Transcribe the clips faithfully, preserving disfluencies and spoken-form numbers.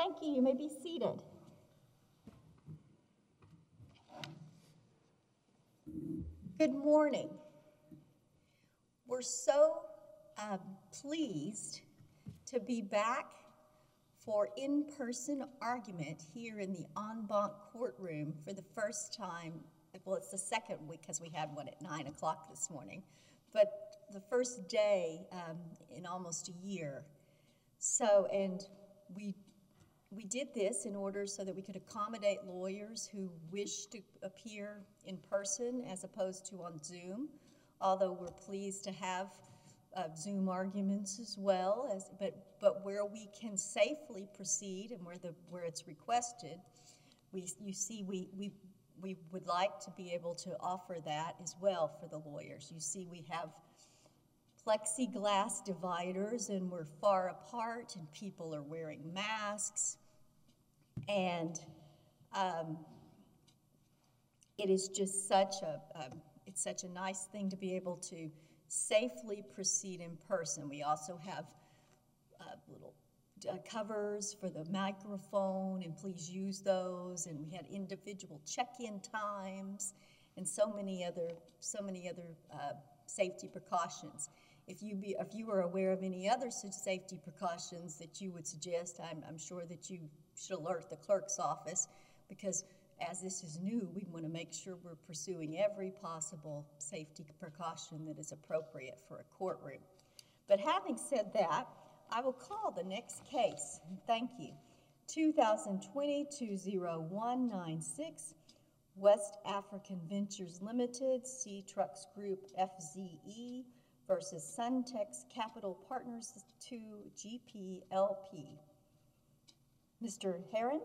Thank you. You may be seated. Good morning. We're so uh, pleased to be back for in-person argument here in the en banc courtroom for the first time. Well, it's the second week because we had one at nine o'clock this morning, but the first day um, in almost a year. So, and we we did this in order so that we could accommodate lawyers who wish to appear in person as opposed to on Zoom, although we're pleased to have uh, Zoom arguments as well, as, but, but where we can safely proceed and where, the, where it's requested, we, you see we, we, we would like to be able to offer that as well for the lawyers. You see we have plexiglass dividers and we're far apart and people are wearing masks. And um, it is just such a, um, it's such a nice thing to be able to safely proceed in person. We also have uh, little uh, covers for the microphone, and please use those. And we had individual check-in times, and so many other, so many other uh, safety precautions. If you be, if you are aware of any other such safety precautions that you would suggest, I'm, I'm sure that you should alert the clerk's office, because as this is new, we want to make sure we're pursuing every possible safety precaution that is appropriate for a courtroom. But having said that, I will call the next case. Thank you. two thousand twenty, two oh one nine six, West African Ventures Limited, C Trucks Group F Z E versus Suntex Capital Partners two G P L P. Mister Heron?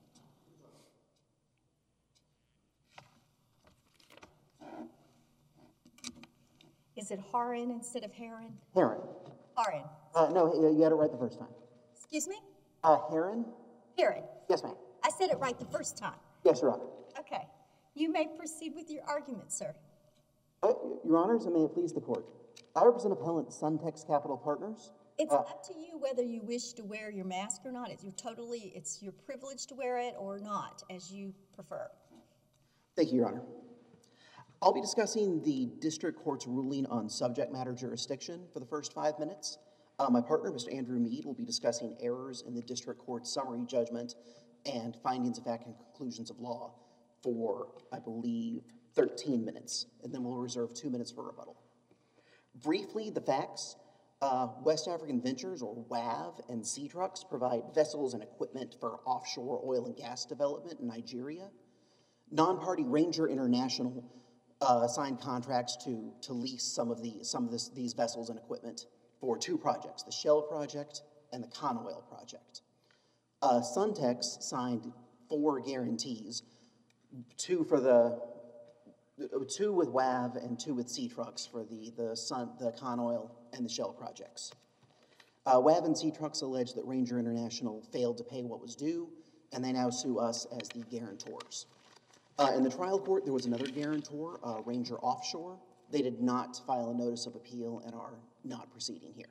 Is it Haran instead of Heron? Heron. Haran. Uh, no, you got it right the first time. Excuse me? Uh, Heron? Heron. Yes, ma'am. I said it right the first time. Yes, Your Honor. Okay. You may proceed with your argument, sir. Uh, Your Honors, and may it please the court. I represent appellant Suntex Capital Partners. It's uh, up to you whether you wish to wear your mask or not. It's your totally, it's your privilege to wear it or not, as you prefer. Thank you, Your Honor. I'll be discussing the district court's ruling on subject matter jurisdiction for the first five minutes. Uh, my partner, Mister Andrew Mead, will be discussing errors in the district court's summary judgment and findings of fact and conclusions of law for, I believe, thirteen minutes, and then we'll reserve two minutes for rebuttal. Briefly, the facts. Uh, West African Ventures, or W A V, and C Trucks provide vessels and equipment for offshore oil and gas development in Nigeria. Non-party Ranger International uh, signed contracts to, to lease some of, the, some of this, these vessels and equipment for two projects, the Shell project and the Conoil project. Uh, Suntex signed four guarantees, two for the two with W A V and two with C Trucks for the, the, Sun, the Conoil and the Shell projects. Uh, W A V and C Trucks allege that Ranger International failed to pay what was due, and they now sue us as the guarantors. Uh, in the trial court, there was another guarantor, uh, Ranger Offshore. They did not file a notice of appeal and are not proceeding here.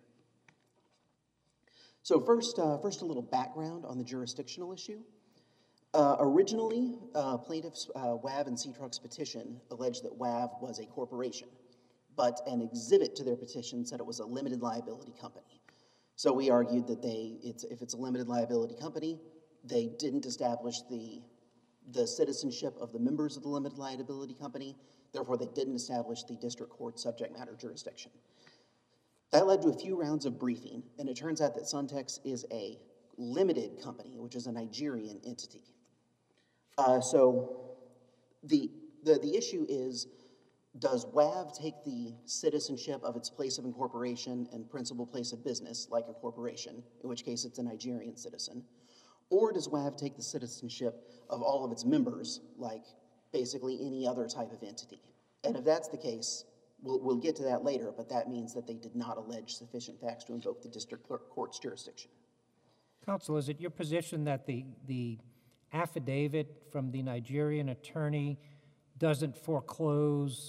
So first, uh, first a little background on the jurisdictional issue. Uh, originally, uh, plaintiffs' uh, W A V and C Trucks petition alleged that W A V was a corporation, but an exhibit to their petition said it was a limited liability company. So we argued that they, it's, if it's a limited liability company, they didn't establish the, the citizenship of the members of the limited liability company, therefore they didn't establish the district court subject matter jurisdiction. That led to a few rounds of briefing, and it turns out that Suntex is a limited company, which is a Nigerian entity. Uh, so the, the, the issue is, does W A V take the citizenship of its place of incorporation and principal place of business, like a corporation, in which case it's a Nigerian citizen, or does W A V take the citizenship of all of its members, like basically any other type of entity? And if that's the case, we'll, we'll get to that later, but that means that they did not allege sufficient facts to invoke the district court's jurisdiction. Counsel, is it your position that the, the affidavit from the Nigerian attorney doesn't foreclose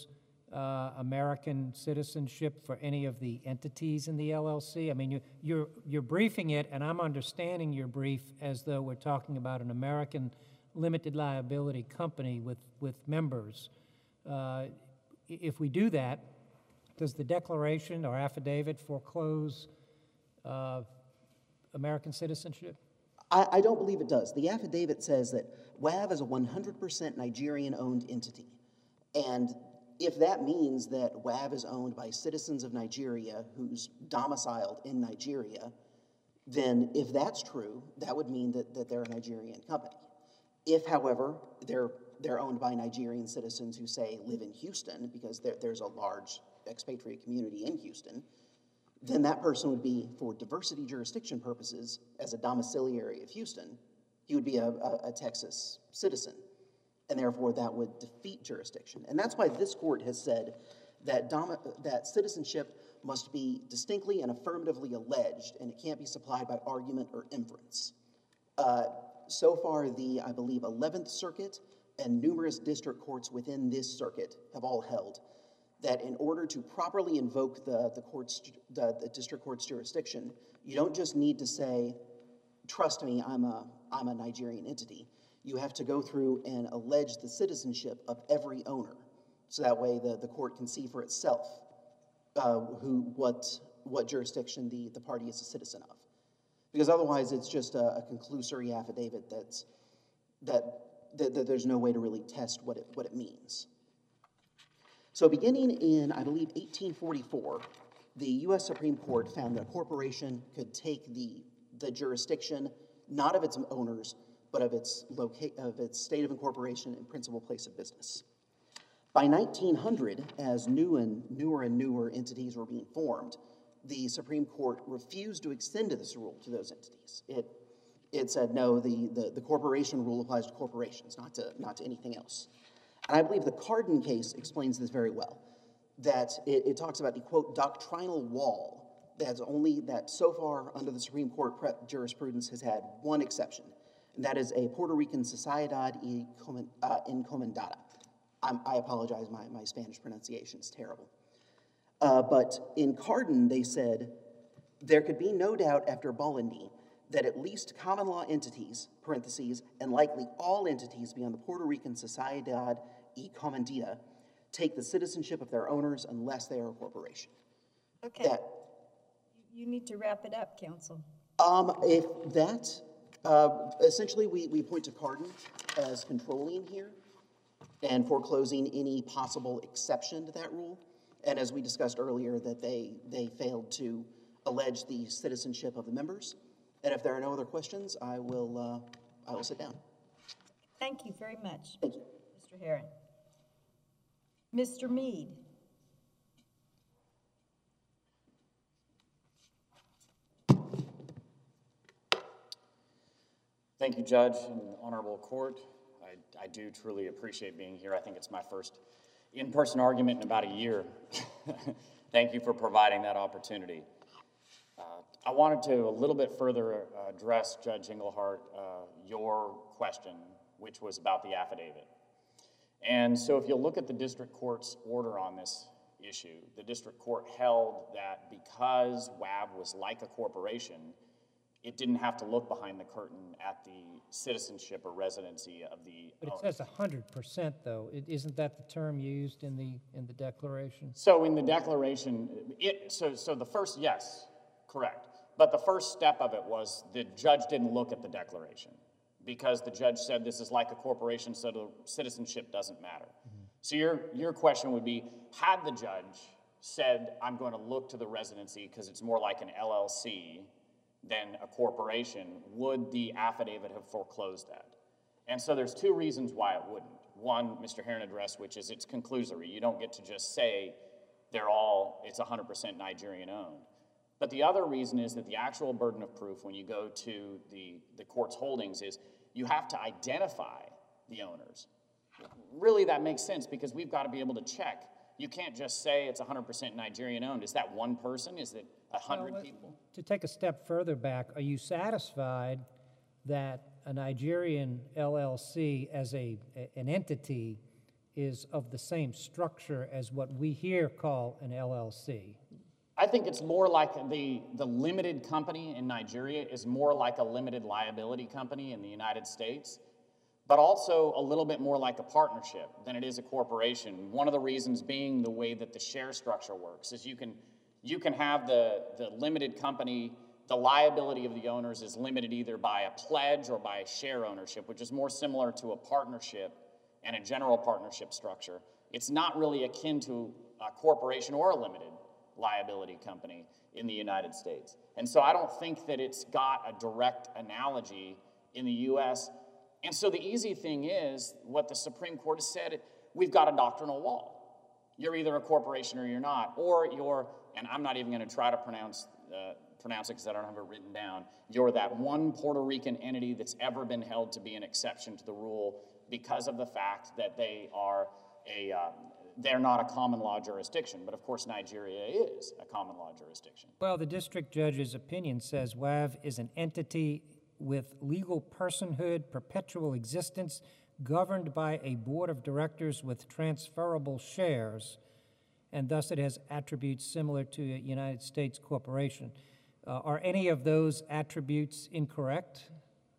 uh, American citizenship for any of the entities in the L L C? I mean, you, you're, you're briefing it, and I'm understanding your brief as though we're talking about an American limited liability company with, with members. Uh, if we do that, does the declaration or affidavit foreclose uh, American citizenship? I, I don't believe it does. The affidavit says that W A V is a one hundred percent Nigerian-owned entity. And if that means that W A V is owned by citizens of Nigeria who's domiciled in Nigeria, then if that's true, that would mean that, that they're a Nigerian company. If, however, they're, they're owned by Nigerian citizens who, say, live in Houston, because there, there's a large expatriate community in Houston, then that person would be, for diversity jurisdiction purposes, as a domiciliary of Houston, he would be a, a, a Texas citizen, and therefore that would defeat jurisdiction. And that's why this court has said that, dom that citizenship must be distinctly and affirmatively alleged, and it can't be supplied by argument or inference. Uh, so far, the, I believe, eleventh Circuit and numerous district courts within this circuit have all held that in order to properly invoke the, the, court's, the, the district court's jurisdiction, you don't just need to say, trust me, I'm a, I'm a Nigerian entity. You have to go through and allege the citizenship of every owner. So that way the, the court can see for itself uh, who, what, what jurisdiction the, the party is a citizen of. Because otherwise it's just a, a conclusory affidavit that's, that, that, that there's no way to really test what it, what it means. So beginning in, I believe, eighteen forty-four, the U S Supreme Court found that a corporation could take the, the jurisdiction, not of its owners, but of its, loca of its state of incorporation and principal place of business. By nineteen hundred, as new and newer and newer entities were being formed, the Supreme Court refused to extend this rule to those entities. It, it said, no, the, the, the corporation rule applies to corporations, not to, not to anything else. And I believe the Carden case explains this very well, that it, it talks about the, quote, doctrinal wall that's only, that so far under the Supreme Court jurisprudence has had one exception, and that is a Puerto Rican Sociedad y uh, Encomendada. I'm, I apologize, my, my Spanish pronunciation is terrible. Uh, but in Carden, they said, there could be no doubt after Bolandi that at least common law entities, parentheses, and likely all entities beyond the Puerto Rican Sociedad y Comendida take the citizenship of their owners unless they are a corporation. Okay. That, You need to wrap it up, counsel. um, if that, uh, essentially we, we point to Carden as controlling here and foreclosing any possible exception to that rule. And as we discussed earlier, that they, they failed to allege the citizenship of the members. And if there are no other questions, I will, uh, I will sit down. Thank you very much. Thank you. Mister Herron. Mister Mead. Thank you, Judge and Honorable Court. I, I do truly appreciate being here. I think it's my first in-person argument in about a year. Thank you for providing that opportunity. Uh, I wanted to a little bit further uh, address, Judge Engelhardt, uh, your question, which was about the affidavit. And so if you'll look at the district court's order on this issue, the district court held that because W A V was like a corporation, it didn't have to look behind the curtain at the citizenship or residency of the But it owner. says one hundred percent, though. It- Isn't that the term used in the, in the declaration? So in the declaration, it, so, so the first, yes, correct. But the first step of it was the judge didn't look at the declaration because the judge said this is like a corporation, so the citizenship doesn't matter. Mm-hmm. So your, your question would be, had the judge said, I'm going to look to the residency because it's more like an L L C than a corporation, would the affidavit have foreclosed that? And so there's two reasons why it wouldn't. One, Mister Herron addressed, which is it's conclusory. You don't get to just say they're all, it's one hundred percent Nigerian owned. But the other reason is that the actual burden of proof when you go to the, the court's holdings is you have to identify the owners. Really, that makes sense because we've got to be able to check. You can't just say it's one hundred percent Nigerian owned. Is that one person? Is it one hundred Well, people? To take a step further back, are you satisfied that a Nigerian L L C as a, a- an entity is of the same structure as what we here call an L L C? I think it's more like the, the limited company in Nigeria is more like a limited liability company in the United States, but also a little bit more like a partnership than it is a corporation. One of the reasons being the way that the share structure works is you can, you can have the, the limited company, the liability of the owners is limited either by a pledge or by share ownership, which is more similar to a partnership and a general partnership structure. It's not really akin to a corporation or a limited liability company in the United States. And so I don't think that it's got a direct analogy in the U S. And so the easy thing is, what the Supreme Court has said, we've got a doctrinal wall. You're either a corporation or you're not, or you're, and I'm not even going to try to pronounce uh, pronounce it because I don't have it written down, you're that one Puerto Rican entity that's ever been held to be an exception to the rule because of the fact that they are a, um, they're not a common law jurisdiction. But of course, Nigeria is a common law jurisdiction. Well, the district judge's opinion says W A V is an entity with legal personhood, perpetual existence, governed by a board of directors with transferable shares, and thus it has attributes similar to a United States corporation. Uh, are any of those attributes incorrect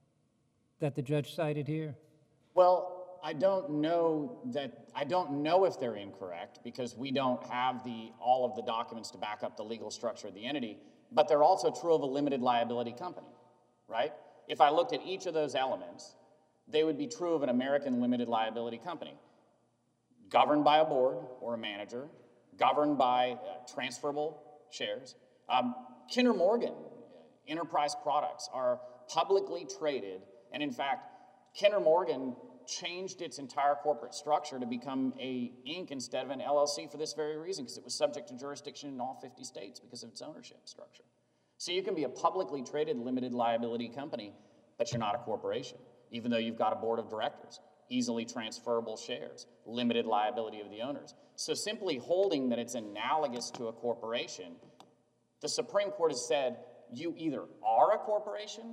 that the judge cited here? Well, I don't know that, I don't know if they're incorrect because we don't have the, all of the documents to back up the legal structure of the entity, but they're also true of a limited liability company, right? If I looked at each of those elements, they would be true of an American limited liability company, governed by a board or a manager, governed by uh, transferable shares. Um, Kinder Morgan Enterprise Products are publicly traded, and in fact, Kinder Morgan changed its entire corporate structure to become a Inc instead of an L L C for this very reason, because it was subject to jurisdiction in all fifty states because of its ownership structure. So you can be a publicly traded limited liability company, but you're not a corporation, even though you've got a board of directors, easily transferable shares, limited liability of the owners. So simply holding that it's analogous to a corporation, the Supreme Court has said you either are a corporation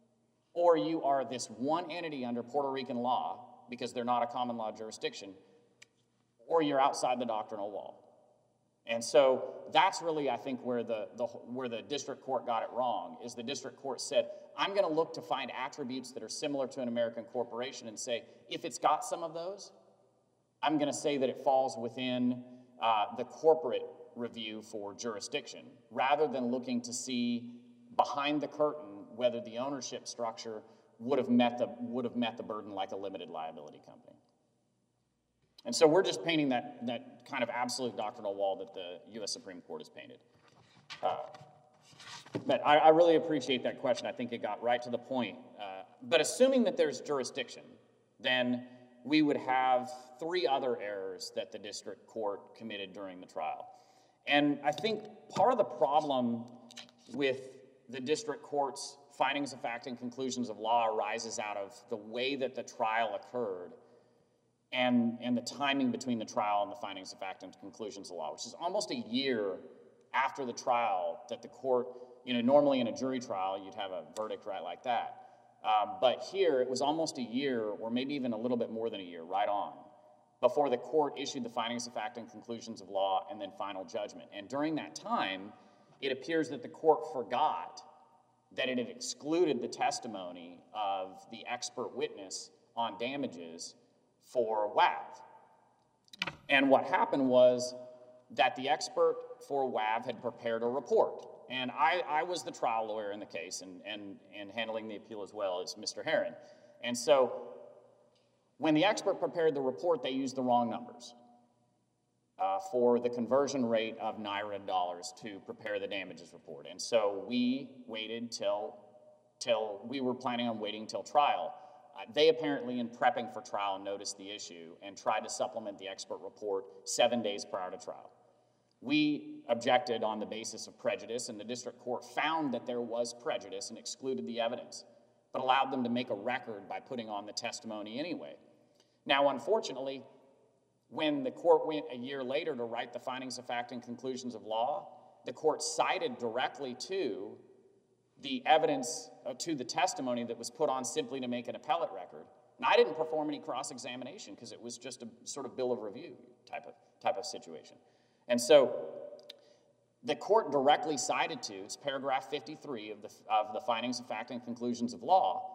or you are this one entity under Puerto Rican law, because they're not a common law jurisdiction, or you're outside the doctrinal wall. And so that's really, I think, where the, the, where the district court got it wrong, is the district court said, I'm going to look to find attributes that are similar to an American corporation and say, if it's got some of those, I'm going to say that it falls within uh, the corporate review for jurisdiction, rather than looking to see behind the curtain whether the ownership structure would have met the, would have met the burden like a limited liability company. And so we're just painting that, that kind of absolute doctrinal wall that the U S Supreme Court has painted. Uh, but I, I really appreciate that question. I think it got right to the point. Uh, but assuming that there's jurisdiction, then we would have three other errors that the district court committed during the trial. And I think part of the problem with the district court's findings of fact and conclusions of law arises out of the way that the trial occurred and, and the timing between the trial and the findings of fact and conclusions of law, which is almost a year after the trial that the court, you know, normally in a jury trial, you'd have a verdict right like that. Um, but here, it was almost a year, or maybe even a little bit more than a year, right on, before the court issued the findings of fact and conclusions of law and then final judgment. And during that time, it appears that the court forgot that it had excluded the testimony of the expert witness on damages for W A V. And what happened was that the expert for W A V had prepared a report. And I, I was the trial lawyer in the case and, and, and handling the appeal as well as Mister Herron. And so when the expert prepared the report, they used the wrong numbers uh, for the conversion rate of Naira dollars to prepare the damages report. And so we waited till, till we were planning on waiting till trial. Uh, they apparently, in prepping for trial, noticed the issue and tried to supplement the expert report seven days prior to trial. We objected on the basis of prejudice, and the district court found that there was prejudice and excluded the evidence, but allowed them to make a record by putting on the testimony anyway. Now, unfortunately, when the court went a year later to write the findings of fact and conclusions of law, the court cited directly to the evidence, uh, to the testimony that was put on simply to make an appellate record, And I didn't perform any cross-examination because it was just a sort of bill of review type of, type of situation. And so the court directly cited to, it's paragraph fifty-three of the, of the findings of fact and conclusions of law,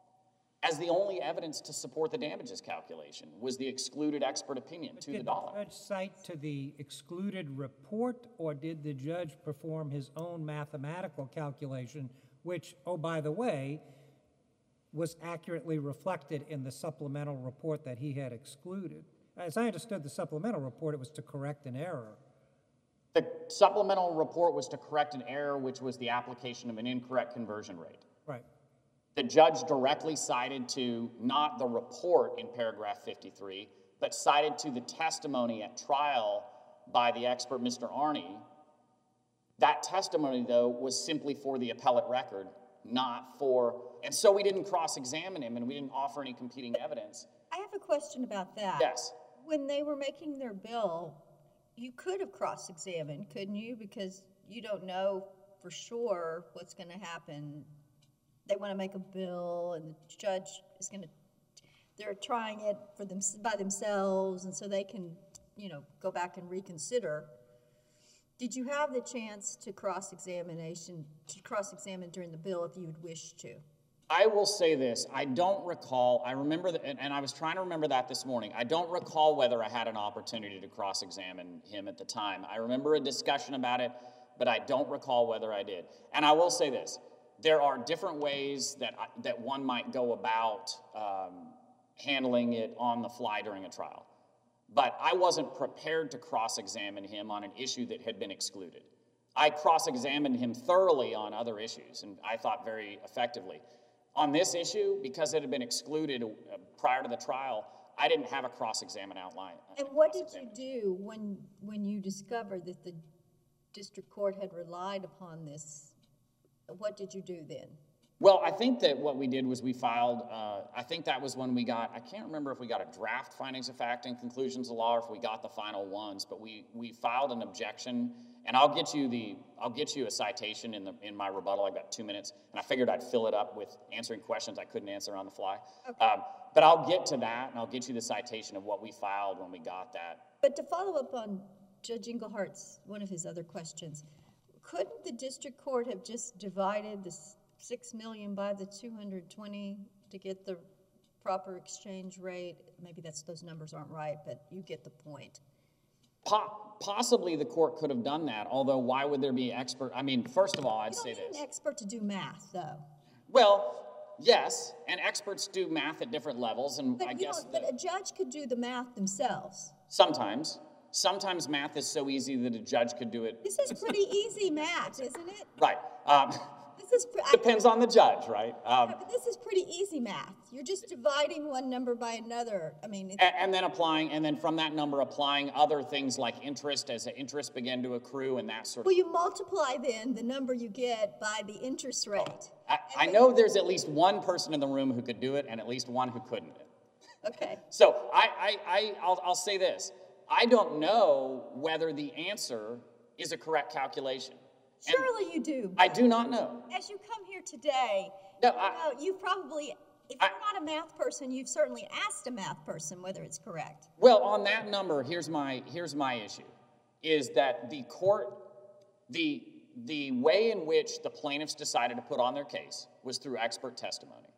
as the only evidence to support the damages calculation was the excluded expert opinion to the dollar. Did the judge cite to the excluded report, or did the judge perform his own mathematical calculation, which, oh, by the way, was accurately reflected in the supplemental report that he had excluded? As I understood the supplemental report, it was to correct an error. The supplemental report was to correct an error, which was the application of an incorrect conversion rate. Right. The judge directly cited to not the report in paragraph fifty-three, but cited to the testimony at trial by the expert, Mister Arney. That testimony, though, was simply for the appellate record, not for, and so we didn't cross-examine him and we didn't offer any competing evidence. I have a question about that. Yes. When they were making their bill, you could have cross-examined, couldn't you? Because you don't know for sure what's going to happen. They want to make a bill, and the judge is going to, they're trying it for them by themselves, and so they can, you know, go back and reconsider. Did you have the chance to cross-examination, to cross-examine during the bill if you would wish to? I will say this, I don't recall, I remember, that, and, and I was trying to remember that this morning, I don't recall whether I had an opportunity to cross-examine him at the time. I remember a discussion about it, but I don't recall whether I did. And I will say this, there are different ways that, I, that one might go about um, handling it on the fly during a trial. But I wasn't prepared to cross-examine him on an issue that had been excluded. I cross-examined him thoroughly on other issues, and I thought very effectively. On this issue, because it had been excluded uh, prior to the trial, I didn't have a cross-examine outline. And what did you do when, when you discovered that the district court had relied upon this? What did you do then? Well, I think that what we did was we filed, uh, I think that was when we got, I can't remember if we got a draft findings of fact and conclusions of law or if we got the final ones, but we, we filed an objection, and I'll get you the, I'll get you a citation in the, in my rebuttal. I've got two minutes, and I figured I'd fill it up with answering questions I couldn't answer on the fly. Okay. Um, but I'll get to that, and I'll get you the citation of what we filed when we got that. But to follow up on Judge Englehart's, one of his other questions, couldn't the district court have just divided the six million by the two hundred twenty to get the proper exchange rate? Maybe that's, those numbers aren't right, but you get the point. Po- possibly the court could have done that, although why would there be expert? I mean, first of all, I'd say this. You don't need an expert to do math, though. Well, yes, and experts do math at different levels, and But I you guess don't, but a judge could do the math themselves. sometimes. Sometimes math is so easy that a judge could do it. This is pretty easy math, isn't it? Right. Um, This is pre- depends on the judge, right? Um, Yeah, but this is pretty easy math. You're just dividing one number by another. I mean, it's, and, and then applying, and then from that number applying other things like interest as the interest began to accrue and that sort of. well, you multiply then the number you get by the interest rate. I, I know there's at least one person in the room who could do it, and at least one who couldn't. Okay. So I, I, I I'll, I'll say this: I don't know whether the answer is a correct calculation. And Surely you do. I do not know. As you come here today, No, you I- know, you've probably, if I- you're not a math person, you've certainly asked a math person whether it's correct. Well, on that number, here's my here's my issue, is that the court, the the way in which the plaintiffs decided to put on their case was through expert testimony.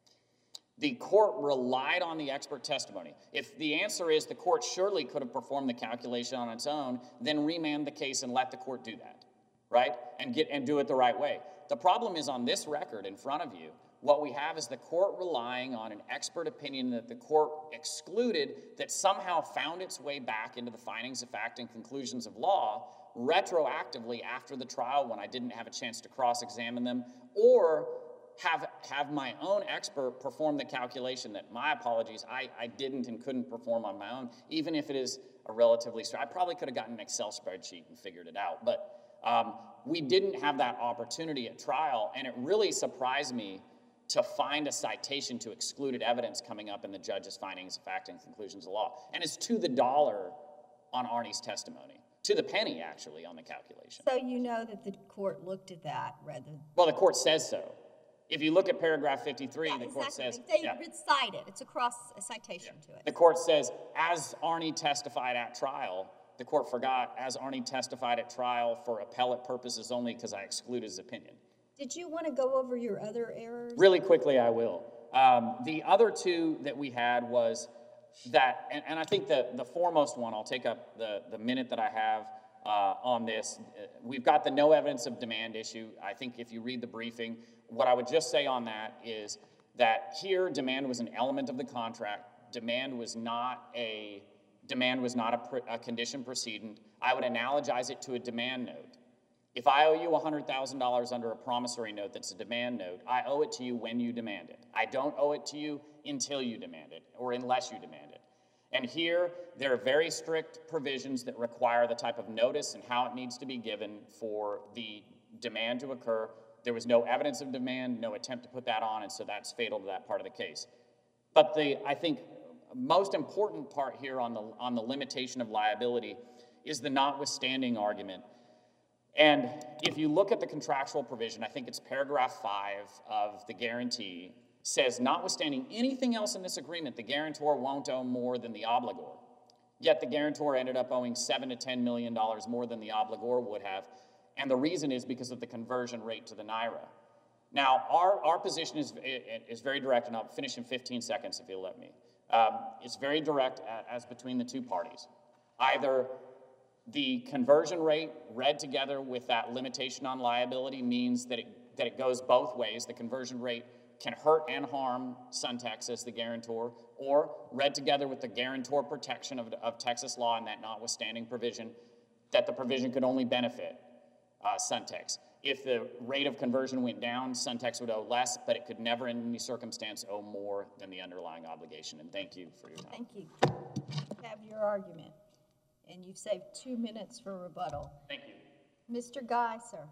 The court relied on the expert testimony. If the answer is the court surely could have performed the calculation on its own, then remand the case and let the court do that, right? And get and do it the right way. The problem is on this record in front of you, what we have is the court relying on an expert opinion that the court excluded that somehow found its way back into the findings of fact and conclusions of law retroactively after the trial when I didn't have a chance to cross-examine them, or have have my own expert perform the calculation that, my apologies, I, I didn't and couldn't perform on my own, even if it is a relatively straight. I probably could have gotten an Excel spreadsheet and figured it out, but um, we didn't have that opportunity at trial, and it really surprised me to find a citation to excluded evidence coming up in the judge's findings of fact and conclusions of law. And it's to the dollar on Arney's testimony. To the penny, actually, on the calculation. So you know that the court looked at that rather than, Well, the court says so. If you look at paragraph fifty-three, Yeah, the court exactly. says, They yeah, recite it. It's across a citation to the it. court says, as Arnie testified at trial, the court forgot, as Arnie testified at trial for appellate purposes only because I exclude his opinion. Did you want to go over your other errors? Really quickly, I will. Um, the other two that we had was that, and, and I think the, the foremost one, I'll take up the, the minute that I have uh, on this. We've got the no evidence of demand issue. I think if you read the briefing, what I would just say on that is that here demand was an element of the contract. Demand was not a, demand was not a, pre, a condition precedent. I would analogize it to a demand note. If I owe you one hundred thousand dollars under a promissory note that's a demand note, I owe it to you when you demand it. I don't owe it to you until you demand it, or unless you demand it. And here, there are very strict provisions that require the type of notice and how it needs to be given for the demand to occur. There was no evidence of demand, no attempt to put that on, and so that's fatal to that part of the case. But the, I think, most important part here on the, on the limitation of liability is the notwithstanding argument. And if you look at the contractual provision, I think it's paragraph five of the guarantee, says, notwithstanding anything else in this agreement, the guarantor won't owe more than the obligor. Yet the guarantor ended up owing seven to ten million dollars more than the obligor would have. And the reason is because of the conversion rate to the Naira. Now, our, our position is, is very direct, and I'll finish in fifteen seconds if you'll let me. Um, it's very direct as between the two parties. Either the conversion rate read together with that limitation on liability means that it, that it goes both ways. The conversion rate can hurt and harm Suntex as the guarantor, or read together with the guarantor protection of, of Texas law and that notwithstanding provision, that the provision could only benefit uh, Suntex. If the rate of conversion went down, Suntex would owe less, but it could never in any circumstance owe more than the underlying obligation. And thank you for your time. Thank you. You have your argument. And you've saved two minutes for rebuttal. Thank you. Mister Guy, sir.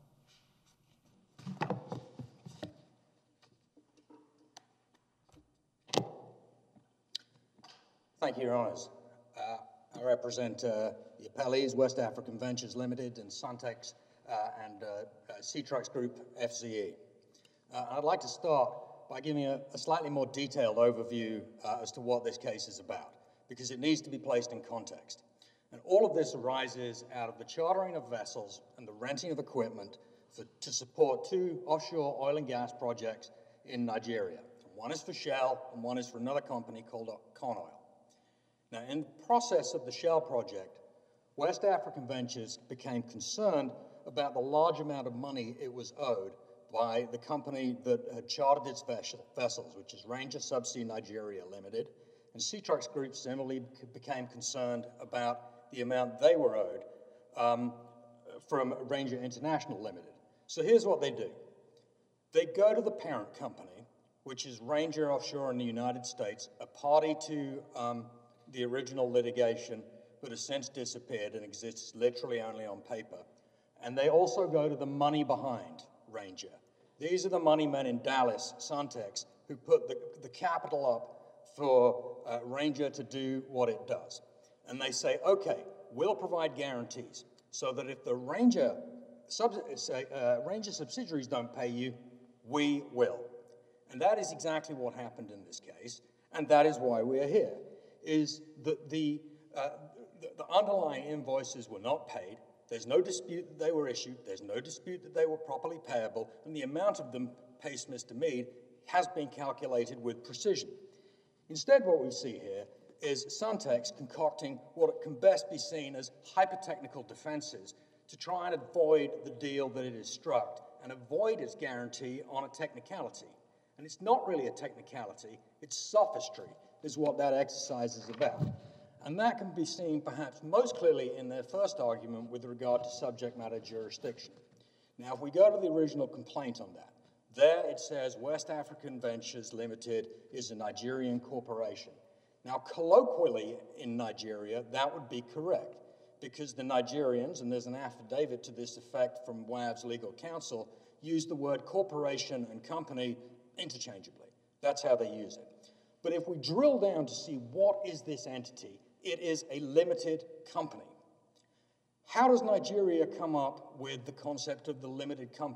Thank you, Your Honours. Uh, I represent uh, the appellees, West African Ventures Limited and Suntex uh, and uh, uh, Seatrax Group F Z E. Uh, I'd like to start by giving a, a slightly more detailed overview uh, as to what this case is about, because it needs to be placed in context. And all of this arises out of the chartering of vessels and the renting of equipment for, to support two offshore oil and gas projects in Nigeria. One is for Shell and one is for another company called Conoil. Now, in the process of the Shell project, West African Ventures became concerned about the large amount of money it was owed by the company that had chartered its vessels, which is Ranger Subsea Nigeria Limited, and Seatrax Group similarly became concerned about the amount they were owed um, from Ranger International Limited. So here's what they do. They go to the parent company, which is Ranger Offshore in the United States, a party to um, the original litigation, but has since disappeared and exists literally only on paper. And they also go to the money behind Ranger. These are the money men in Dallas, Suntex, who put the, the capital up for uh, Ranger to do what it does. And they say, okay, we'll provide guarantees so that if the Ranger, sub, uh, Ranger subsidiaries don't pay you, we will. And that is exactly what happened in this case, and that is why we are here, is that the, uh, the, the underlying invoices were not paid. There's no dispute that they were issued. There's no dispute that they were properly payable, and the amount of them, pays Mister Mead, has been calculated with precision. Instead, what we see here is Suntex concocting what can best be seen as hyper-technical defenses to try and avoid the deal that it has struck and avoid its guarantee on a technicality. And it's not really a technicality, it's sophistry is what that exercise is about. And that can be seen perhaps most clearly in their first argument with regard to subject matter jurisdiction. Now, if we go to the original complaint on that, there it says West African Ventures Limited is a Nigerian corporation. Now, colloquially in Nigeria, that would be correct, because the Nigerians, and there's an affidavit to this effect from W A V's legal counsel, use the word corporation and company interchangeably. That's how they use it. But if we drill down to see what is this entity, it is a limited company. How does Nigeria come up with the concept of the limited company?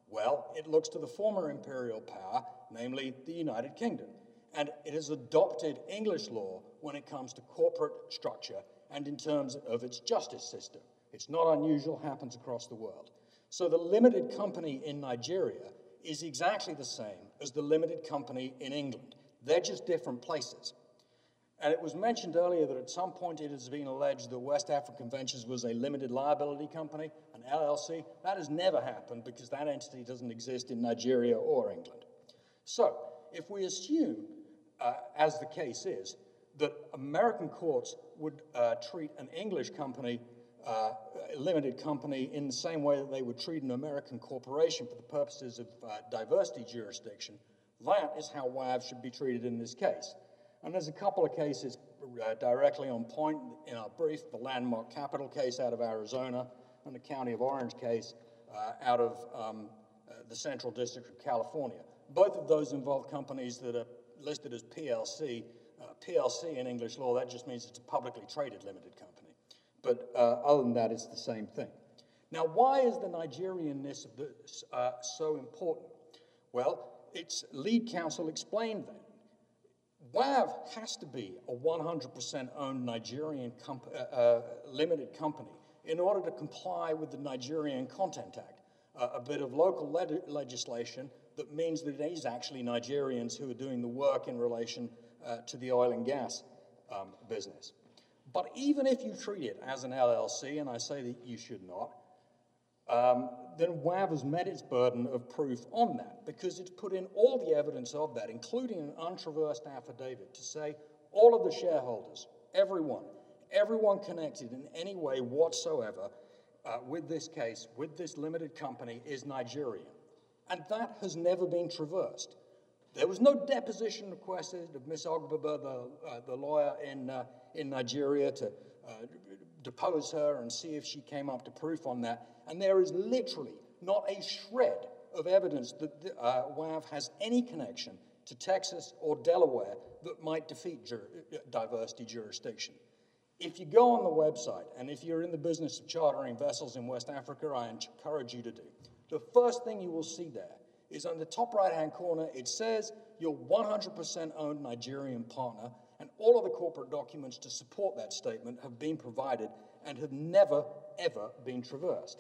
Well, it looks to the former imperial power, namely the United Kingdom, and it has adopted English law when it comes to corporate structure and in terms of its justice system. It's not unusual, happens across the world. So the limited company in Nigeria is exactly the same as the limited company in England. They're just different places. And it was mentioned earlier that at some point it has been alleged that West African Ventures was a limited liability company, an L L C. That has never happened because that entity doesn't exist in Nigeria or England. So if we assume, uh, as the case is, that American courts would uh, treat an English company, uh, a limited company, in the same way that they would treat an American corporation for the purposes of uh, diversity jurisdiction, that is how W A V should be treated in this case. And there's a couple of cases uh, directly on point in our brief, the Landmark Capital case out of Arizona and the County of Orange case uh, out of um, uh, the Central District of California. Both of those involve companies that are listed as P L C. Uh, P L C in English law, that just means it's a publicly traded limited company. But uh, other than that, it's the same thing. Now, why is the Nigerianness of this uh, so important? Well, its lead counsel explained that. W A V has to be a one hundred percent owned Nigerian comp uh, uh, limited company in order to comply with the Nigerian Content Act, uh, a bit of local le legislation that means that it is actually Nigerians who are doing the work in relation uh, to the oil and gas um, business. But even if you treat it as an L L C, and I say that you should not, um, then W A V has met its burden of proof on that because it's put in all the evidence of that, including an untraversed affidavit to say all of the shareholders, everyone, everyone connected in any way whatsoever uh, with this case, with this limited company, is Nigerian. And that has never been traversed. There was no deposition requested of Miz Ogbaba, the, uh, the lawyer in, uh, in Nigeria, to uh, depose her and see if she came up to proof on that. And there is literally not a shred of evidence that the, uh, W A V has any connection to Texas or Delaware that might defeat jur diversity jurisdiction. If you go on the website, and if you're in the business of chartering vessels in West Africa, I encourage you to do, the first thing you will see there is on the top right-hand corner, it says your one hundred percent owned Nigerian partner, and all of the corporate documents to support that statement have been provided and have never, ever been traversed.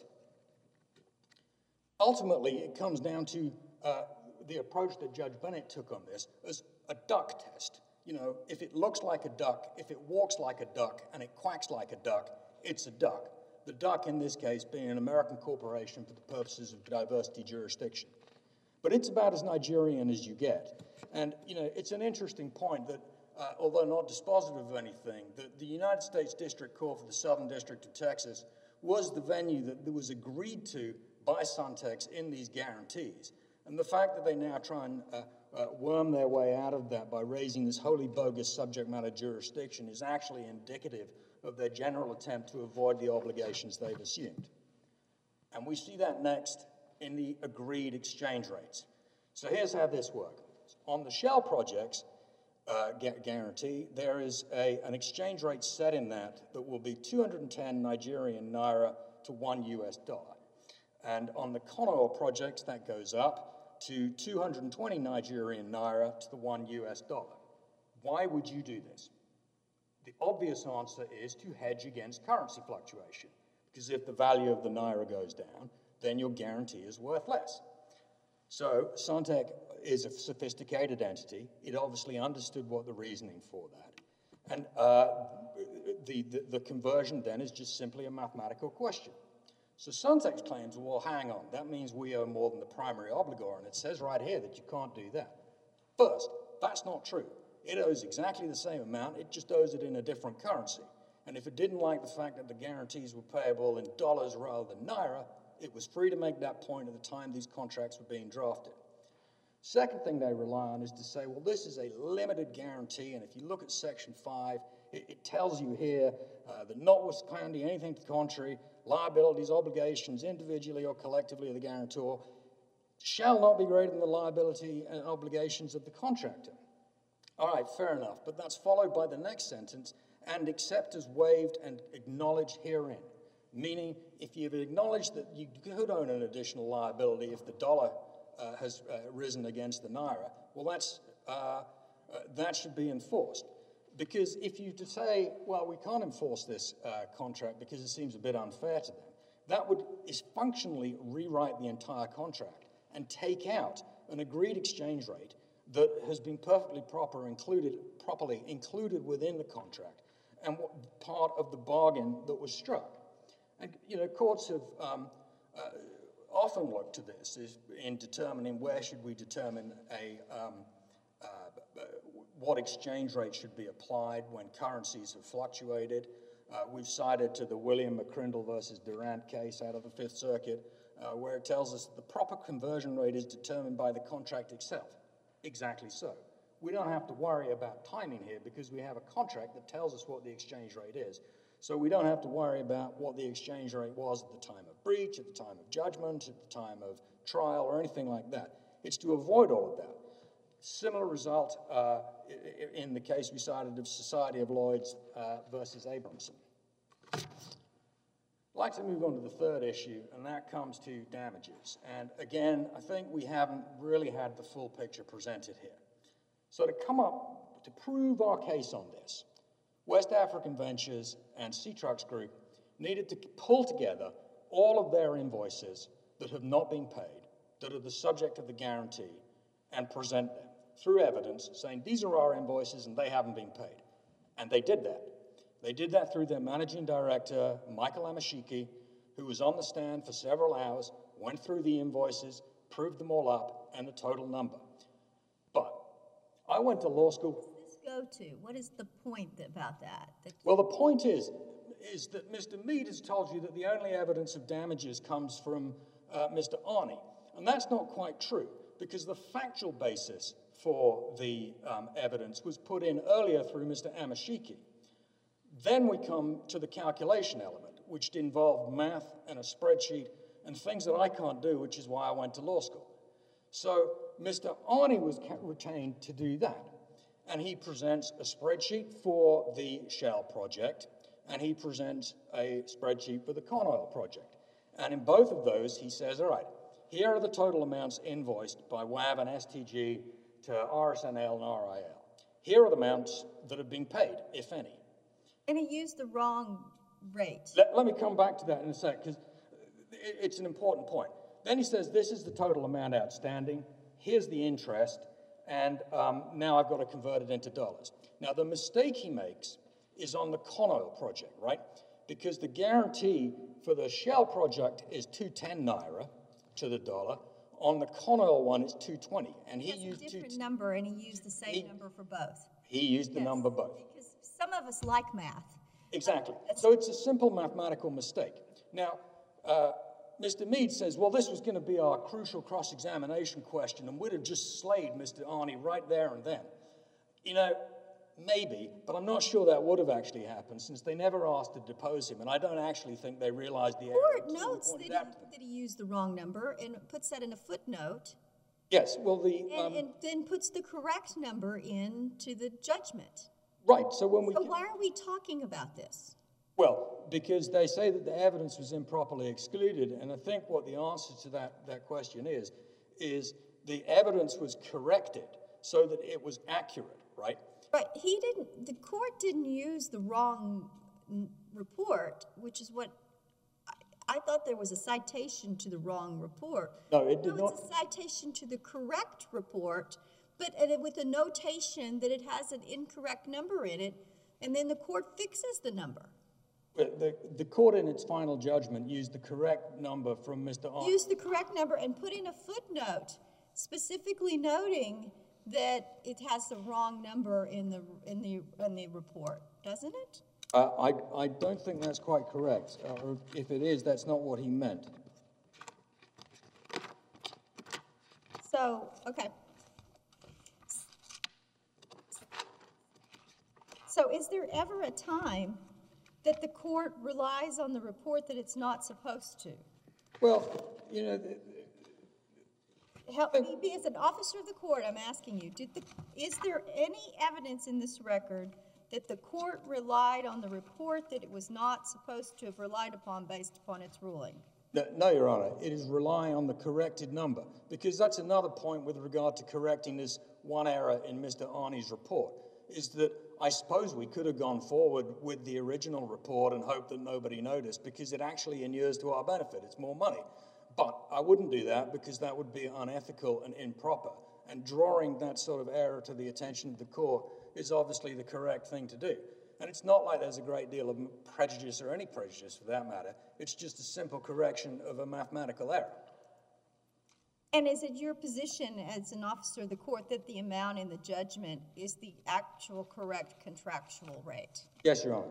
Ultimately, it comes down to uh, the approach that Judge Bennett took on this as a duck test. You know, if it looks like a duck, if it walks like a duck, and it quacks like a duck, it's a duck. The duck, in this case, being an American corporation for the purposes of diversity jurisdiction. But it's about as Nigerian as you get. And, you know, it's an interesting point that, uh, although not dispositive of anything, that the United States District Court for the Southern District of Texas was the venue that was agreed to by Suntex in these guarantees. And the fact that they now try and uh, uh, worm their way out of that by raising this wholly bogus subject matter jurisdiction is actually indicative of their general attempt to avoid the obligations they've assumed. And we see that next in the agreed exchange rates. So here's how this works. On the Shell projects uh, gu guarantee, there is a, an exchange rate set in that that will be two hundred ten Nigerian naira to one U S dollar. And on the Conoil projects, that goes up to two hundred twenty Nigerian naira to the one U S dollar. Why would you do this? The obvious answer is to hedge against currency fluctuation, because if the value of the naira goes down, then your guarantee is worth less. So Suntec is a sophisticated entity. It obviously understood what the reasoning for that. And uh, the, the, the conversion then is just simply a mathematical question. So Suntec claims, well, hang on, that means we owe more than the primary obligor, and it says right here that you can't do that. First, that's not true. It owes exactly the same amount, it just owes it in a different currency. And if it didn't like the fact that the guarantees were payable in dollars rather than naira, it was free to make that point at the time these contracts were being drafted. Second thing they rely on is to say, well, this is a limited guarantee, and if you look at Section five, it, it tells you here uh, that notwithstanding anything to the contrary, liabilities, obligations, individually or collectively of the guarantor, shall not be greater than the liability and obligations of the contractor. All right, fair enough, but that's followed by the next sentence, and except as waived and acknowledged herein. meaning if you've acknowledged that you could own an additional liability if the dollar uh, has uh, risen against the naira, well, that's, uh, uh, that should be enforced. Because if you to say, well, we can't enforce this uh, contract because it seems a bit unfair to them, that would is functionally rewrite the entire contract and take out an agreed exchange rate that has been perfectly proper included, properly included within the contract and what, part of the bargain that was struck. And, you know, courts have um, uh, often looked to this is in determining where should we determine a, um, uh, what exchange rate should be applied when currencies have fluctuated. Uh, we've cited to the William McCrindle versus Durant case out of the Fifth Circuit, uh, where it tells us the proper conversion rate is determined by the contract itself. Exactly so. We don't have to worry about timing here because we have a contract that tells us what the exchange rate is. So we don't have to worry about what the exchange rate was at the time of breach, at the time of judgment, at the time of trial, or anything like that. It's to avoid all of that. Similar result uh, in the case we cited of Society of Lloyds uh, versus Abramson. I'd like to move on to the third issue, and that comes to damages. And again, I think we haven't really had the full picture presented here. So to come up, to prove our case on this, West African Ventures and Seatrux Group needed to pull together all of their invoices that have not been paid, that are the subject of the guarantee, and present them through evidence saying these are our invoices and they haven't been paid. And they did that. They did that through their managing director, Michael Amashiki, who was on the stand for several hours, went through the invoices, proved them all up, and the total number. But I went to law school. What does this go to? What is the point about that? that Well, the point is, is that Mister Mead has told you that the only evidence of damages comes from uh, Mister Arney. And that's not quite true, because the factual basis for the um, evidence was put in earlier through Mister Amashiki. Then we come to the calculation element, which involved math and a spreadsheet and things that I can't do, which is why I went to law school. So Mister Arney was retained to do that. And he presents a spreadsheet for the Shell project, and he presents a spreadsheet for the Conoil project. And in both of those, he says, all right, here are the total amounts invoiced by W A V and S T G to R S N L and R I L. Here are the amounts that have been paid, if any. And he used the wrong rate. Let, let me come back to that in a sec, because it, it's an important point. Then he says, this is the total amount outstanding, here's the interest, and um, now I've got to convert it into dollars. Now, the mistake he makes is on the Conoil project, right? Because the guarantee for the Shell project is two ten naira to the dollar. On the Conoil one, it's two twenty, and he, He has used a different two, number, and he used the same he- number for both. he used the Yes, number both. Because some of us like math. Exactly. That's- So it's a simple mathematical mistake. Now, uh, Mister Mead says, well, this was going to be our crucial cross-examination question, and we'd have just slayed Mister Arney right there and then. You know, maybe, but I'm not sure that would have actually happened, since they never asked to depose him, and I don't actually think they realized the error Court until we notes that pointed he, out to them. that he used the wrong number and puts that in a footnote, Yes, well, the... and, Um, and then puts the correct number into the judgment. right, so when we... So why are we talking about this? Well, because they say that the evidence was improperly excluded, and I think what the answer to that, that question is, is the evidence was corrected so that it was accurate, right? Right, he didn't, the court didn't use the wrong n- report, which is what, I, I thought there was a citation to the wrong report. No, it did No, not. it's a citation to the correct report, but and it- with a notation that it has an incorrect number in it, and then the court fixes the number. But The, the court in its final judgment used the correct number from Mister Arney. Use the correct number and put in a footnote specifically noting that it has the wrong number in the, in the, in the report, doesn't it? Uh, I, I don't think that's quite correct, uh, or if it is, that's not what he meant. So, okay. So is there ever a time that the court relies on the report that it's not supposed to? Well, you know, th- Help me be, as an officer of the court, I'm asking you, did the, is there any evidence in this record that the court relied on the report that it was not supposed to have relied upon based upon its ruling? No, no, Your Honor, it is relying on the corrected number, because that's another point with regard to correcting this one error in Mister Arney's report, is that I suppose we could have gone forward with the original report and hoped that nobody noticed, because it actually inures to our benefit. It's more money. But I wouldn't do that, because that would be unethical and improper. And drawing that sort of error to the attention of the court is obviously the correct thing to do. And it's not like there's a great deal of prejudice, or any prejudice for that matter. It's just a simple correction of a mathematical error. And is it your position as an officer of the court that the amount in the judgment is the actual correct contractual rate? Yes, Your Honor.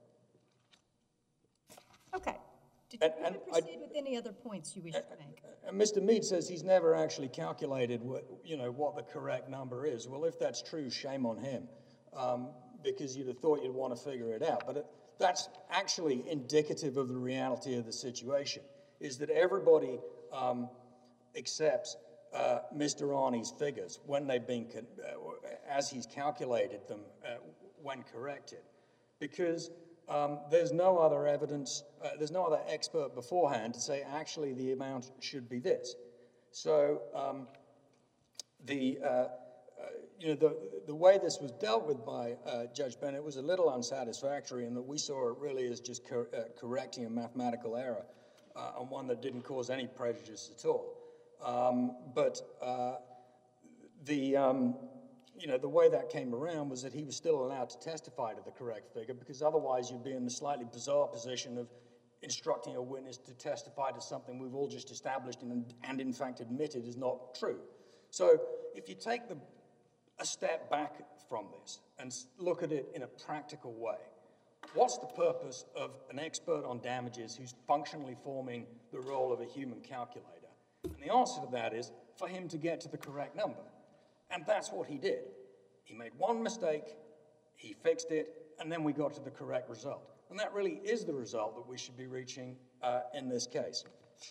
Okay. Did And- you want and to I- proceed with any other points you wish to make? And Mister Mead says he's never actually calculated what, you know, what the correct number is. Well, if that's true, shame on him, um, because you'd have thought you'd want to figure it out. But it, that's actually indicative of the reality of the situation, is that everybody um, accepts uh, Mister Arney's figures when they've been, con- uh, as he's calculated them uh, when corrected, because Um, there's no other evidence, uh, there's no other expert beforehand to say actually the amount should be this. So um, the, uh, uh, you know, the, the way this was dealt with by uh, Judge Bennett was a little unsatisfactory, in that we saw it really as just cor uh, correcting a mathematical error, uh, and one that didn't cause any prejudice at all. Um, but uh, the, um, you know, the way that came around was that he was still allowed to testify to the correct figure, because otherwise you'd be in the slightly bizarre position of instructing a witness to testify to something we've all just established and, and in fact admitted is not true. So if you take the, a step back from this and look at it in a practical way, what's the purpose of an expert on damages who's functionally forming the role of a human calculator? And the answer to that is for him to get to the correct number. And that's what he did. He made one mistake, he fixed it, and then we got to the correct result. And that really is the result that we should be reaching uh, in this case.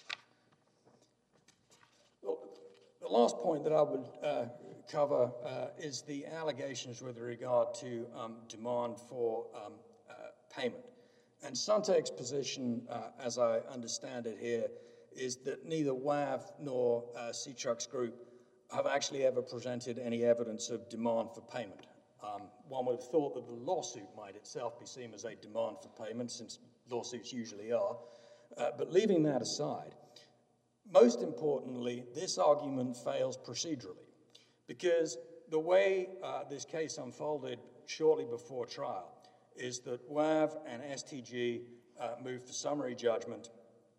The last point that I would uh, cover uh, is the allegations with regard to um, demand for um, uh, payment. And Suntec's position, uh, as I understand it here, is that neither W A V nor uh, C-Trucks Group have actually ever presented any evidence of demand for payment. Um, one would have thought that the lawsuit might itself be seen as a demand for payment, since lawsuits usually are. Uh, but leaving that aside, most importantly, this argument fails procedurally, because the way uh, this case unfolded shortly before trial is that W A V and S T G uh, moved for summary judgment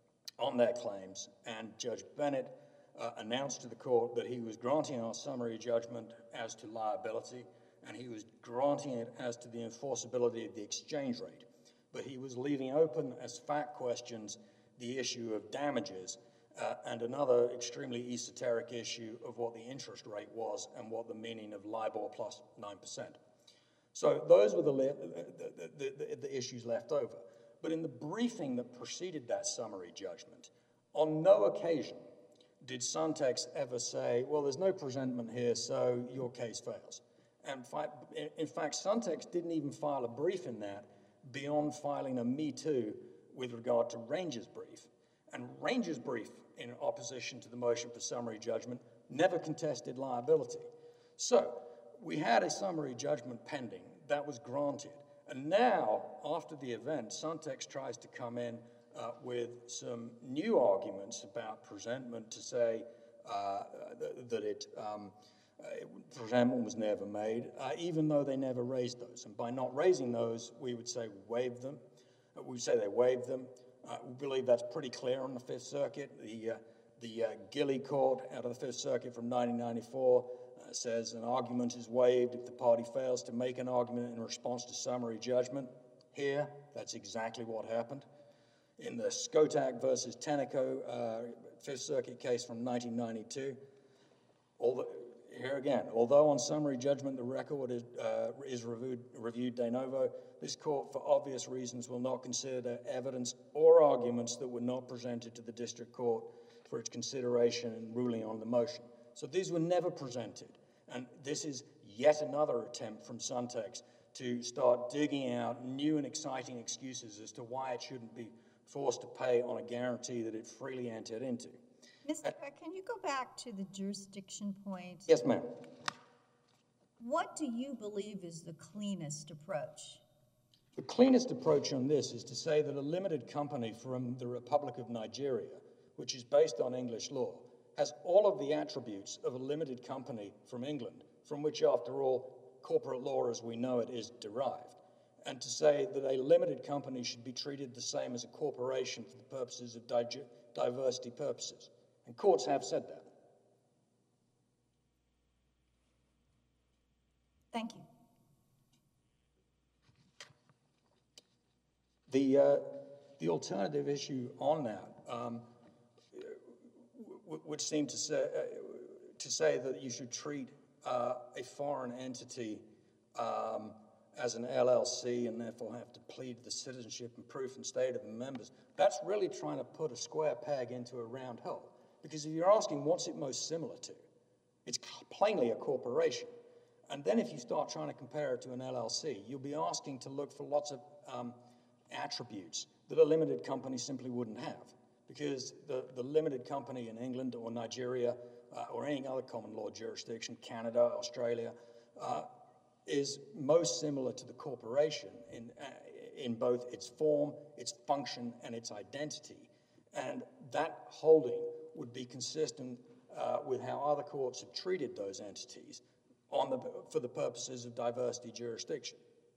on their claims, and Judge Bennett Uh, announced to the court that he was granting our summary judgment as to liability, and he was granting it as to the enforceability of the exchange rate. But he was leaving open as fact questions the issue of damages uh, and another extremely esoteric issue of what the interest rate was and what the meaning of LIBOR plus nine percent. So those were the, the, the, the, the issues left over. But in the briefing that preceded that summary judgment, on no occasion did Suntex ever say, well, there's no presentment here, so your case fails. And in fact, Suntex didn't even file a brief in that beyond filing a Me Too with regard to Ranger's brief. And Ranger's brief, in opposition to the motion for summary judgment, never contested liability. So we had a summary judgment pending that was granted. And now, after the event, Suntex tries to come in Uh, with some new arguments about presentment to say uh, th that it, um, uh, presentment was never made, uh, even though they never raised those. And by not raising those, we would say waive them. Uh, we would say they waived them. Uh, we believe that's pretty clear on the Fifth Circuit. The, uh, the uh, Gilley Court out of the Fifth Circuit from nineteen ninety-four uh, says an argument is waived if the party fails to make an argument in response to summary judgment. Here, that's exactly what happened. In the Skotak versus Tenneco uh, Fifth Circuit case from nineteen ninety-two, although, here again, although on summary judgment the record is, uh, is reviewed, reviewed de novo, this court, for obvious reasons, will not consider evidence or arguments that were not presented to the district court for its consideration and ruling on the motion. So these were never presented, and this is yet another attempt from Suntex to start digging out new and exciting excuses as to why it shouldn't be forced to pay on a guarantee that it freely entered into. Mister Peck, can you go back to the jurisdiction point? Yes, ma'am. What do you believe is the cleanest approach? The cleanest approach on this is to say that a limited company from the Republic of Nigeria, which is based on English law, has all of the attributes of a limited company from England, from which, after all, corporate law as we know it is derived, and to say that a limited company should be treated the same as a corporation for the purposes of di- diversity purposes. And courts have said that. Thank you. The, uh, the alternative issue on that um, w- would seem to say, uh, to say that you should treat uh, a foreign entity um, as an L L C and therefore have to plead the citizenship and proof and state of the members. That's really trying to put a square peg into a round hole. Because if you're asking what's it most similar to, it's plainly a corporation. And then if you start trying to compare it to an L L C, you'll be asking to look for lots of um, attributes that a limited company simply wouldn't have. Because the, the limited company in England or Nigeria uh, or any other common law jurisdiction, Canada, Australia, uh, is most similar to the corporation in, uh, in both its form, its function, and its identity. And that holding would be consistent uh, with how other courts have treated those entities on the, for the purposes of diversity jurisdiction.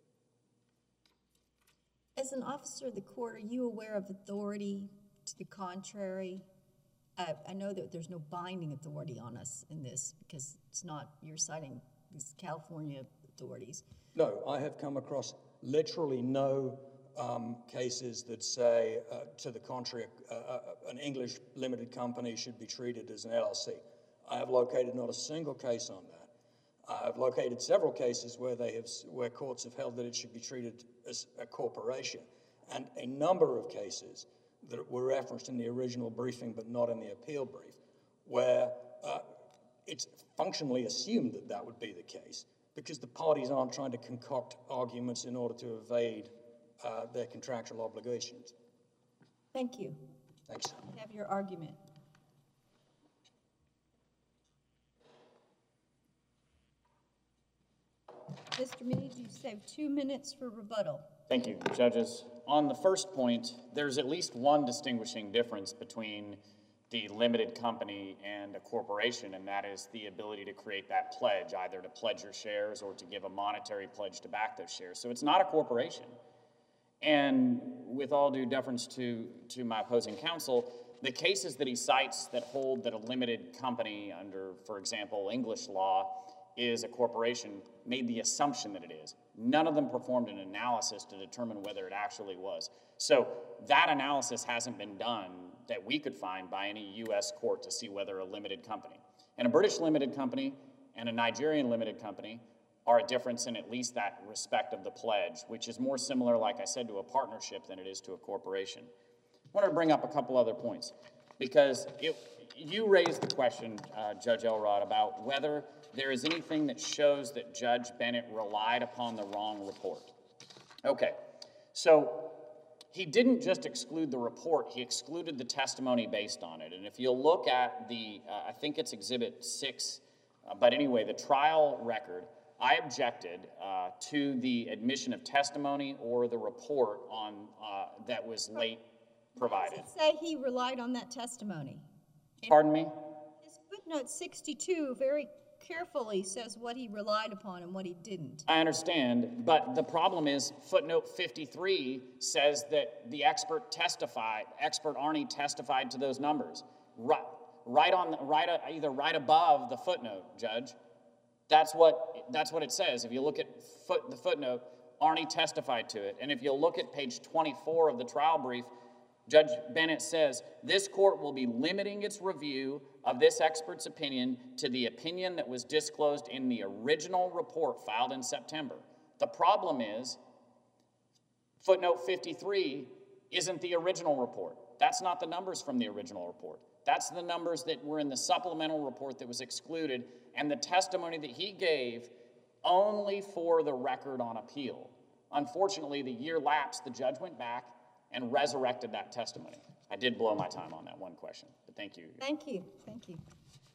As an officer of the court, are you aware of authority to the contrary? Uh, I know that there's no binding authority on us in this because it's not, you're citing these California authorities. No, I have come across literally no um, cases that say, uh, to the contrary, uh, uh, an English limited company should be treated as an L L C. I have located not a single case on that. I've located several cases where they have, where courts have held that it should be treated as a corporation, and a number of cases that were referenced in the original briefing but not in the appeal brief, where uh, it's functionally assumed that that would be the case because the parties aren't trying to concoct arguments in order to evade uh, their contractual obligations. Thank you. Thanks. You have your argument. Mister Meade, you saved two minutes for rebuttal. Thank you, judges. On the first point, there's at least one distinguishing difference between the limited company and a corporation, and that is the ability to create that pledge, either to pledge your shares or to give a monetary pledge to back those shares. So it's not a corporation. And with all due deference to, to my opposing counsel, the cases that he cites that hold that a limited company under, for example, English law is a corporation made the assumption that it is. None of them performed an analysis to determine whether it actually was. So that analysis hasn't been done that we could find by any U S court to see whether a limited company. And a British limited company and a Nigerian limited company are a difference in at least that respect of the pledge, which is more similar, like I said, to a partnership than it is to a corporation. I wanted to bring up a couple other points because it, you raised the question, uh, Judge Elrod, about whether there is anything that shows that Judge Bennett relied upon the wrong report. Okay, so he didn't just exclude the report, he excluded the testimony based on it. And if you'll look at the, uh, I think it's Exhibit six, uh, but anyway, the trial record, I objected uh, to the admission of testimony or the report on uh, that was late provided. Does it say he relied on that testimony? Pardon me? His footnote sixty-two very carefully says what he relied upon and what he didn't. I understand, but the problem is footnote fifty-three says that the expert testified, expert Arnie testified to those numbers. Right, right on, right, either right above the footnote, Judge. That's what, that's what it says. If you look at foot, the footnote, Arnie testified to it. And if you'll look at page twenty-four of the trial brief, Judge Bennett says, this court will be limiting its review of this expert's opinion to the opinion that was disclosed in the original report filed in September. The problem is, footnote fifty-three isn't the original report. That's not the numbers from the original report. That's the numbers that were in the supplemental report that was excluded, and the testimony that he gave only for the record on appeal. Unfortunately, the year lapsed, the judge went back and resurrected that testimony. I did blow my time on that one question, but thank you. Thank you, thank you.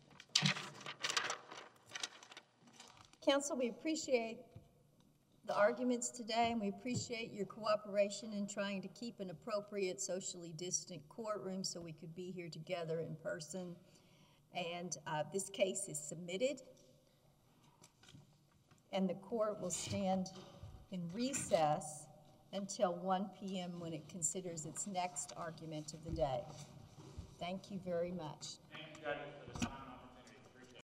Counsel, we appreciate the arguments today, and we appreciate your cooperation in trying to keep an appropriate socially distant courtroom so we could be here together in person. And uh, this case is submitted, and the court will stand in recess until one p m when it considers its next argument of the day. Thank you very much. Thank you, judges, for the time.